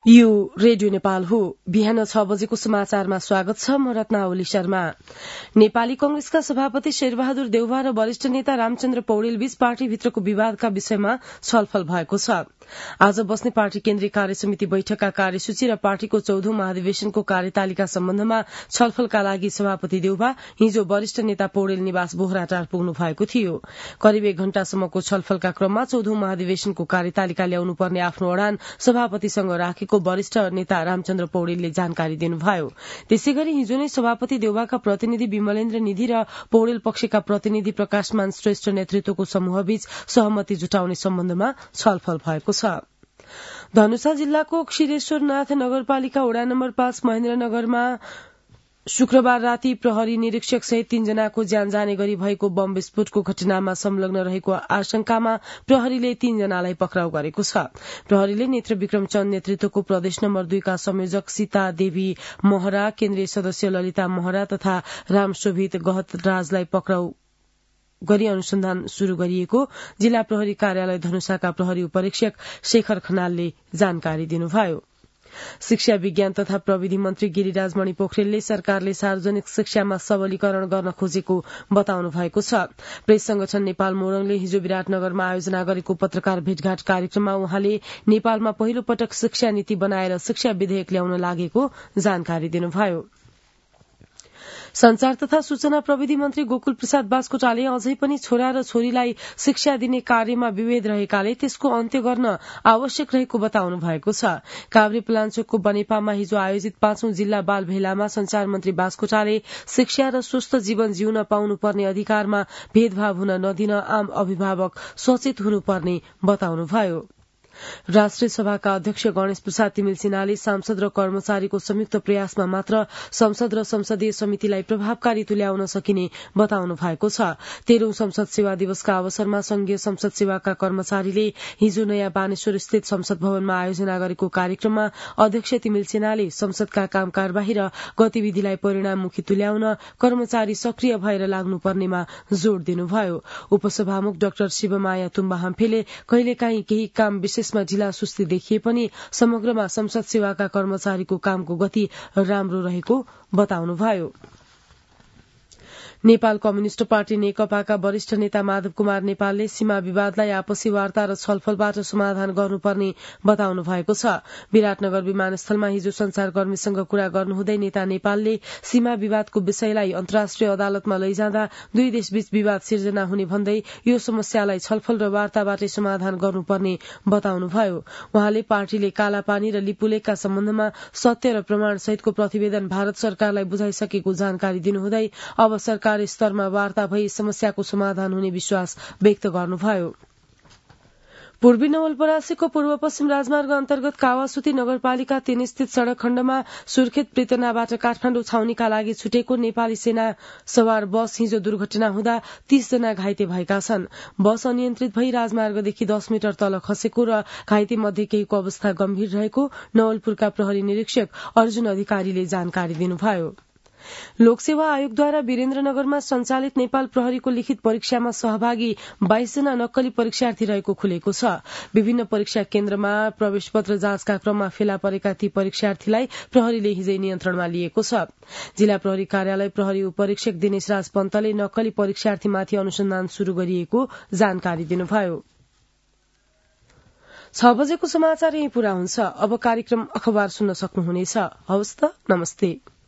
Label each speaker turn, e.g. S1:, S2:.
S1: यो रेडियो नेपाल हो। बिहान 6 बजेको समाचारमा स्वागत छ। म रत्नावली शर्मा। नेपाली कंग्रेसका सभापति शेरबहादुर देउवा र वरिष्ठ नेता रामचन्द्र पौडेल बीच पार्टीभित्रको विवादका विषयमा छलफल भएको छ। आज बस्ने पार्टी केन्द्रीय कार्यसमिति बैठकका कार्यसूची र पार्टीको 14औं महाधिवेशनको कार्यतालिका सम्बन्धमा छलफलका लागि सभापति देउवा हिजो वरिष्ठ नेता पौडेल निवास बोहराटार पुग्नु भएको थियो। करिब 1 घण्टासम्मको छलफलका क्रममा 14औं महाधिवेशनको कार्यतालिका ल्याउनु पर्ने आफ्नो अडान सभापतिसँग राखेको वरिष्ठ नेता रामचन्द्र पौडेलले जानकारी दिनुभयो। त्यसैगरी हिजो नै सभापति देउवाका प्रतिनिधि विमलेन्द्र निधि र पौडेल पक्षका प्रतिनिधि प्रकाशमान श्रेष्ठ नेतृत्वको समूहबीच सहमति जुटाउने सम्बन्धमा छलफल भएको छ। धनुषा जिल्लाको क्षीरेश्वरनाथ नगरपालिका वडा नम्बर 5 महेन्द्रनगरमा शुक्रबार राति प्रहरी निरीक्षक सहित 3 जनाको ज्यान जाने गरी भएको बम विस्फोटको घटनामा संलग्न रहेको आशंकामा प्रहरीले 3 जनालाई पक्राउ गरेको छ। प्रहरीले नेत्र विक्रम चन्द नेतृत्वको प्रदेश नम्बर 2 का संयोजक सीता देवी महरा, केन्द्रीय सदस्य ललिता महरा तथा रामशोभित गहतराजलाई पक्राउ गरी अनुसन्धान शुरू गरिएको जिल्ला प्रहरी कार्यालय धनुषाका प्रहरी उपरीक्षक शेखर खनालले जानकारी दिनुभयो। शिक्षा विज्ञान तथा प्रविधि मन्त्री गिरिराज मणि पोखरेलले सरकारले सार्वजनिक शिक्षामा सबलीकरण गर्न खोजेको बताउनु भएको छ। प्रेस संगठन नेपाल मोरङले हिजो विराटनगरमा आयोजना गरेको पत्रकार भेटघाट कार्यक्रममा उहाँले नेपालमा पहिलो पटक शिक्षा नीति बनाएर शिक्षा विधेयक ल्याउन लागेको जानकारी दिनुभयो। संचार तथा सूचना प्रविधि मन्त्री गोकुल प्रसाद बास्कोटाले अझै पनि छोरा र छोरीलाई शिक्षा दिने कार्यमा विभेद रहेकाले त्यसको अन्त्य गर्न आवश्यक रहेको बताउनु भएको छ। काभ्रे पलाञ्चोकको बनेपामा हिजो आयोजित 5औं जिल्ला बाल भेलामा संचार मन्त्री बास्कोटाले शिक्षा र स्वस्थ जीवन जिउन पाउनुपर्ने अधिकारमा भेदभाव हुन नदिन आम अभिभावक सचेत हुनुपर्ने बताउनुभयो। राष्ट्रिय सभाका अध्यक्ष गणेश प्रसाद तिमिल सिन्हाले सांसद र कर्मचारीको संयुक्त प्रयासमा मात्र संसद र संसदीय समितिलाई प्रभावकारी तुल्याउन सकिने बताउनु भएको छ। 13औं संसद सेवा दिवसका अवसरमा संघीय संसद सेवाका कर्मचारीले हिजो नयाँ बानेश्वर स्थित संसद भवनमा आयोजना गरेको कार्यक्रममा अध्यक्ष तिमिल सिन्हाले संसदका काम कारबाही र गतिविधिलाई परिणाममुखी तुल्याउन कर्मचारी सक्रिय भएर लाग्नुपर्नेमा जोड़ दिनुभयो। उपसभामुख डाक्टर शिवमाया तुम्बा हम्फेले कहिलेकाहीँ केही काम विशेष ढिला सुस्ती देखिए पनि समग्रमा संसद सेवाका कर्मचारीको कामको गति राम्रो रहेको बताउनुभयो। नेपाल कम्युनिष्ट पार्टी नेकपाका वरिष्ठ नेता माधव कुमार नेपालले सीमा विवादलाई आपसी वार्ता र छलफलबाट समाधान गर्नुपर्ने बताउनु भएको छ। विराटनगर विमानस्थलमा हिजो संचारकर्मीसँग कुरा गर्नुहुँदै नेता नेपालले सीमा विवादको विषयलाई अन्तर्राष्ट्रिय अदालतमा लैजाँदा दुई देशबीच विवाद सिर्जना हुने भन्दै यो समस्यालाई छलफल र वार्ताबाटै समाधान गर्नुपर्ने बताउनुभयो। उहाँले पार्टीले कालापानी र लिपुलेखका सम्बन्धमा सत्य र प्रमाण सहितको प्रतिवेदन भारत सरकारलाई बुझाइसकेको जानकारी दिनुहुँदै अब सरकार स्तरमा वार्ता भई समस्याको समाधान हुने विश्वास व्यक्त गर्नुभयो। पूर्वी नवलपरासीको पूर्व पश्चिम राजमार्ग अन्तर्गत कावासुती नगरपालिका 3 स्थित सड़क खण्डमा सुर्खेत प्रितनाबाट काठमाडौँ छाउनीका लागि छुटेको नेपाली सेना सवार बस हिजो दुर्घटना हुँदा 30 जना घाइते भएका छन्। बस अनियन्त्रित भई राजमार्गदेखि 10 मिटर तल खसेको र घाइते मध्ये केहीको अवस्था गम्भीर रहेको नवलपुरका प्रहरी निरीक्षक अर्जुन अधिकारीले जानकारी दिनुभयो। लोकसेवा आयोगद्वारा वीरेन्द्रनगरमा सञ्चालित नेपाल प्रहरीको लिखित परीक्षामा सहभागी 22 जना नक्कली परीक्षार्थी रहेको खुलेको छ। विभिन्न परीक्षा केन्द्रमा प्रवेशपत्र जाँचका क्रममा फेला परेका ती परीक्षार्थीलाई प्रहरीले हिजै नियन्त्रणमा लिएको छ। जिल्ला प्रहरी कार्यालय प्रहरी उपरीक्षक दिनेश राज पन्तले नक्कली परीक्षार्थीमाथि अनुसन्धान शुरू गरिएको जानकारी दिनुभयो। 6 बजेको समाचार यही पूरा हुन्छ। अब कार्यक्रम अखबार सुन्न सक्नुहुनेछ। हवस् त, नमस्ते।